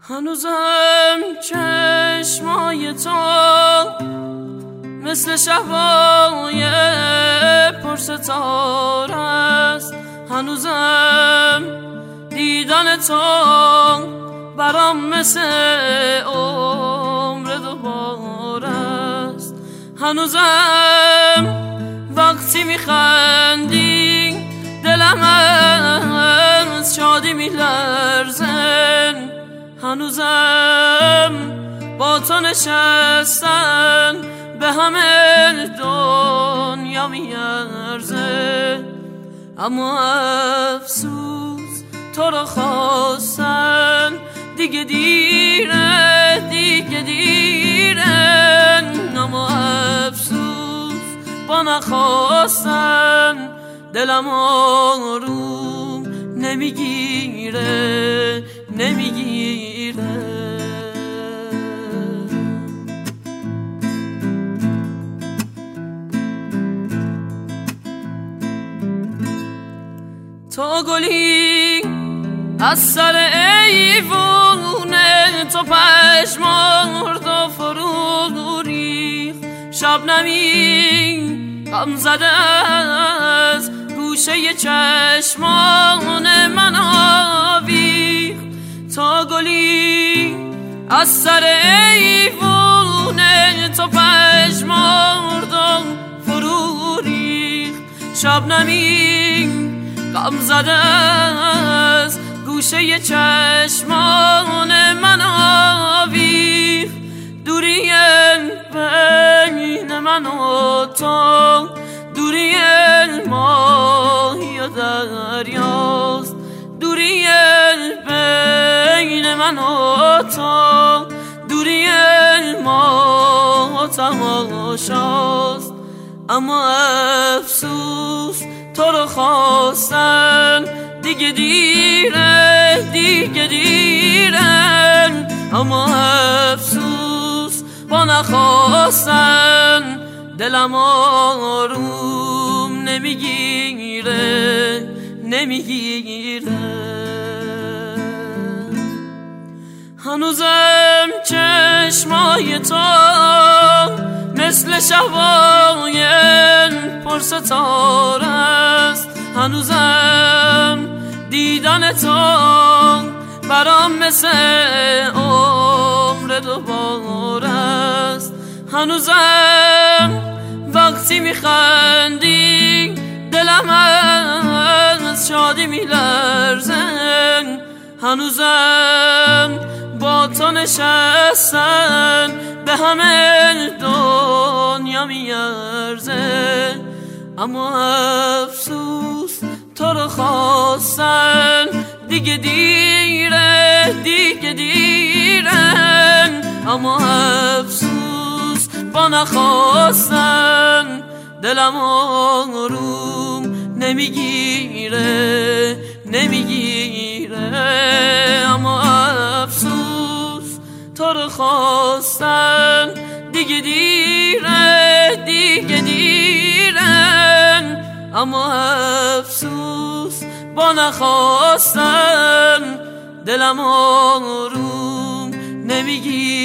هنوزم چشمای تو مثل شبای پرستاره است. هنوزم دیدن تو برام مثل عمر دوباره است. هنوزم وقتی میخندی دلم از شادی میلرزن. هنوزم با تو نشستن به همه دنیا میارزه. اما افسوس تو رو خواستن دیگه دیره، دیگه دیرن. اما افسوس با نخواستن دلم آروم نمیگیره، نمیگیره. تو گلی از سر ایوونه، تو پشمرد و فرو ریخت. شبنمی غم زده از گوشه چشمان من آویخت. تو گلی از سر ایوونه، تو پشمرد و فرو ریخت. شبنمی غم زده از گوشه چشمان من آویخت. دوری بین من و تو، دوری ماهی و دریاست. دوری بین من و تو، دوری ماه و تماشاست. اما افسوس تو رو خواستن دیگه دیره، دیگه دیرن. اما افسوس با نخواستن دلم آروم نمیگیره، نمیگیره. هنوزم چشمای تو مثل شبای پرستاره است. هنوزم دیدن تو برام مثل عمر دوباره است. هنوزم وقتی میخندی دلم از شادی میلرزن. هنوزم با تو نشستن به همه دنیا میارزه. اما افسوس تو رو خواستن دیگه دیره، دیگه دیرن. اما افسوس با نخواستن دلم آروم نمیگیره، نمیگیره. اما افسوس تو رو خواستن دیگه دیره، دیگه دیرن. اما افسوس با نخواستن دلم آروم نمیگیره.